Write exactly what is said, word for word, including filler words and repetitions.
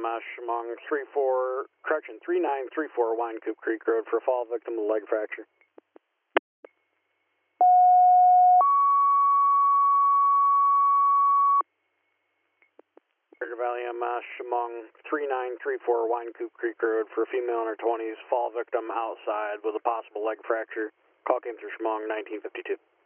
M S Chemung three four, correction, three nine three four Wine Coop Creek Road for a fall victim of leg fracture. River Valley M S Chemung three nine three four Wine Coop Creek Road for a female in her twenties, fall victim outside with a possible leg fracture. Call came through Chemung nineteen fifty-two.